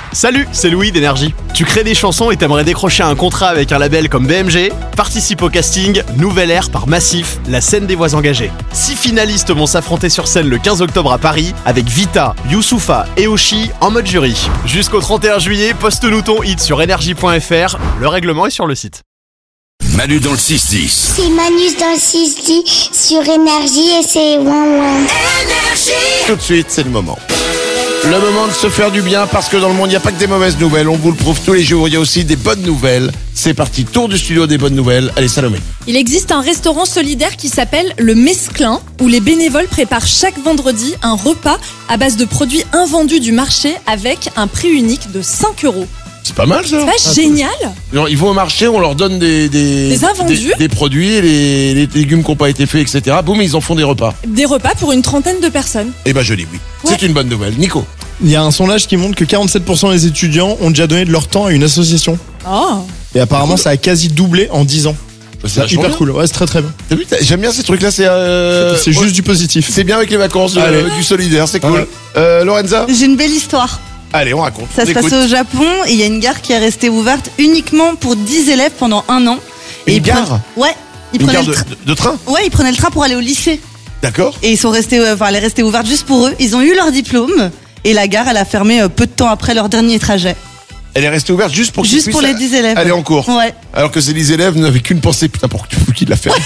Salut, c'est Louis d'Énergie. Tu crées des chansons et t'aimerais décrocher un contrat avec un label comme BMG? Participe au casting Nouvelle Ère par Massif, la scène des voix engagées. 6 finalistes vont s'affronter sur scène le 15 octobre à Paris avec Vita, Youssoupha et Oshi en mode jury. Jusqu'au 31 juillet, poste-nous ton hit sur énergie.fr. Le règlement est sur le site. Manu dans le 6-10. C'est Manus dans le 6-10 sur Énergie et c'est ouin. Tout de suite, c'est le moment. Le moment de se faire du bien parce que dans le monde, il n'y a pas que des mauvaises nouvelles. On vous le prouve tous les jours. Il y a aussi des bonnes nouvelles. C'est parti, tour du studio des bonnes nouvelles. Allez, Salomé. Il existe un restaurant solidaire qui s'appelle le Mesclin, où les bénévoles préparent chaque vendredi un repas à base de produits invendus du marché avec un prix unique de 5 €. C'est pas mal, ça. C'est pas génial? Genre, ils vont au marché, on leur donne des invendus. des produits, les légumes qui n'ont pas été faits, etc. Boum, ils en font des repas. Des repas pour une trentaine de personnes. Eh ben, je dis oui. Ouais. C'est une bonne nouvelle. Nico. Il y a un sondage qui montre que 47% des étudiants ont déjà donné de leur temps à une association. Oh. Et apparemment, ça a quasi doublé en 10 ans. C'est vachement Hyper bien. cool. Ouais, c'est très très bien. T'as vu, j'aime bien ces trucs-là. C'est juste du positif. C'est bien avec les vacances du solidaire, c'est cool. Lorenza. J'ai une belle histoire. Allez, on raconte. Ça se passe au Japon et il y a une gare qui est restée ouverte uniquement pour 10 élèves pendant 1 an. Et Une gare. Ouais. Ils Une prenaient gare de train. Ouais, ils prenaient le train pour aller au lycée. D'accord. Et ils sont restés, elle est restée ouverte juste pour eux. Ils ont eu leur diplôme et la gare, elle a fermé peu de temps après leur dernier trajet. Elle est restée ouverte juste pour qu'ils Juste pour puissent les 10 élèves. aller en cours. Ouais. Alors que ces élèves n'avaient qu'une pensée. Putain, pour qui l'a fait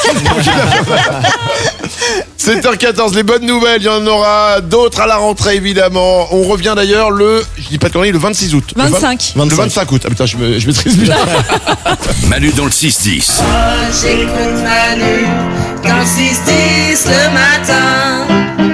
7h14, les bonnes nouvelles, il y en aura d'autres à la rentrée évidemment. On revient d'ailleurs je dis pas de conneries, le 26 août. 25. Le 25 août. Ah putain, je maîtrise bien. Manu dans le 6-10. J'écoute Manu dans le 6-10 le matin.